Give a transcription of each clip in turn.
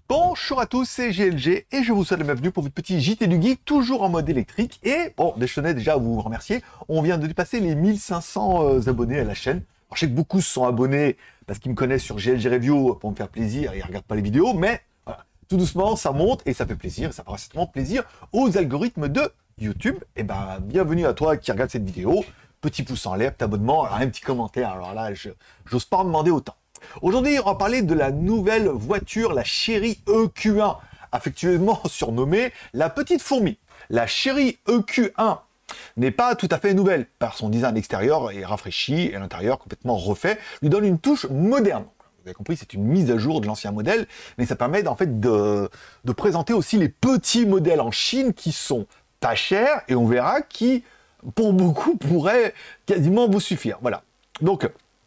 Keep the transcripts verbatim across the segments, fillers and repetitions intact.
Bonjour à tous, c'est G L G et je vous souhaite la bienvenue pour votre petit J T du Geek, toujours en mode électrique. Et bon, je tenais déjà à vous remercier, on vient de dépasser les mille cinq cents euh, abonnés à la chaîne. Alors, je sais que beaucoup se sont abonnés parce qu'ils me connaissent sur G L G Review pour me faire plaisir et ils regardent pas les vidéos, mais voilà, tout doucement ça monte et ça fait plaisir, et ça fera certainement plaisir aux algorithmes de YouTube. Et ben, bienvenue à toi qui regarde cette vidéo, petit pouce en l'air, petit abonnement, un petit commentaire, alors là, je j'ose pas en demander autant. Aujourd'hui, on va parler de la nouvelle voiture, la Chery E Q un, affectueusement surnommée la petite fourmi. La Chery E Q un n'est pas tout à fait nouvelle, par son design extérieur est rafraîchi et l'intérieur complètement refait, lui donne une touche moderne. Vous avez compris, c'est une mise à jour de l'ancien modèle, mais ça permet en fait de, de présenter aussi les petits modèles en Chine qui sont pas chers et on verra qui, pour beaucoup, pourraient quasiment vous suffire. Voilà. Donc,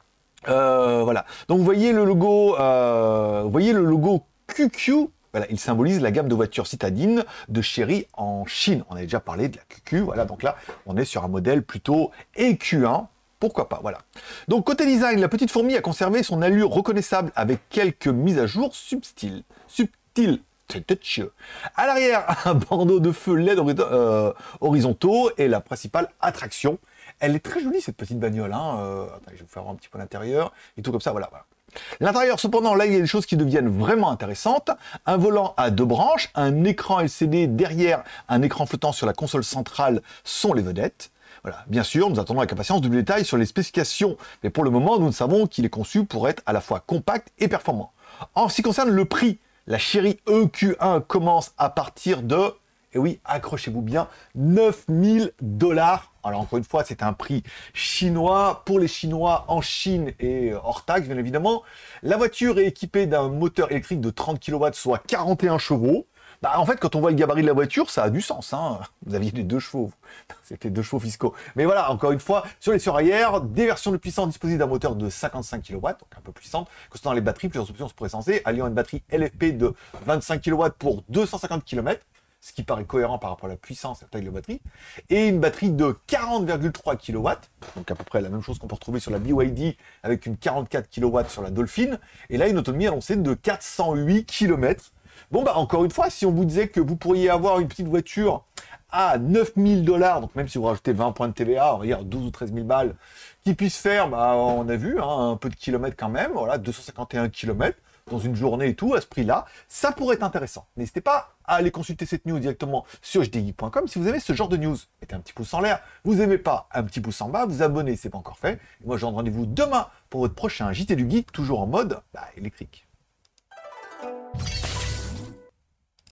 Euh, voilà. Donc vous voyez le logo, euh, vous voyez le logo Q Q. Voilà, il symbolise la gamme de voitures citadines de Chery en Chine. On avait déjà parlé de la Q Q. Voilà, donc là, on est sur un modèle plutôt E Q un. Pourquoi pas, voilà. Donc côté design, la petite fourmi a conservé son allure reconnaissable avec quelques mises à jour subtiles. Subtiles. C'est toucheux. À l'arrière, un bandeau de feu L E D euh, horizontaux et la principale attraction. Elle est très jolie cette petite bagnole. Hein. Euh, attends, je vais vous faire voir un petit peu l'intérieur et tout comme ça. Voilà. voilà. L'intérieur, cependant, là il y a des choses qui deviennent vraiment intéressantes. Un volant à deux branches, un écran L C D derrière, un écran flottant sur la console centrale sont les vedettes. Voilà. Bien sûr, nous attendons avec impatience de détails sur les spécifications, mais pour le moment, nous savons qu'il est conçu pour être à la fois compact et performant. En ce qui concerne le prix, la Chery E Q un commence à partir de, et oui, accrochez-vous bien, neuf mille dollars. Alors encore une fois, c'est un prix chinois, pour les Chinois en Chine et hors taxe, bien évidemment. La voiture est équipée d'un moteur électrique de trente kilowatts, soit quarante et un chevaux. Bah, en fait, quand on voit le gabarit de la voiture, ça a du sens. Hein. Vous aviez les deux chevaux. C'était deux chevaux fiscaux. Mais voilà, encore une fois, sur les surarrières, des versions de puissance disposées d'un moteur de cinquante-cinq kilowatts, donc un peu puissante. Concernant les batteries, plusieurs options se pourraient censer, alliant une batterie L F P de vingt-cinq kilowatts pour deux cent cinquante kilomètres, ce qui paraît cohérent par rapport à la puissance et la taille de la batterie, et une batterie de quarante virgule trois kilowatts, donc à peu près la même chose qu'on peut retrouver sur la B Y D avec une quarante-quatre kilowatts sur la Dolphin, et là une autonomie annoncée de quatre cent huit kilomètres. Bon bah encore une fois, si on vous disait que vous pourriez avoir une petite voiture à neuf mille dollars, donc même si vous rajoutez vingt points de T V A, on va dire douze ou treize mille balles, qui puisse faire, bah on a vu, hein, un peu de kilomètres quand même, voilà, deux cent cinquante et un kilomètres, dans une journée et tout, à ce prix-là, ça pourrait être intéressant. N'hésitez pas à aller consulter cette news directement sur J D geek point com si vous aimez ce genre de news. Mettez un petit pouce en l'air, vous aimez pas, un petit pouce en bas, vous abonnez, c'est pas encore fait. Et moi, je donne rendez-vous demain pour votre prochain J T du Geek, toujours en mode bah, électrique.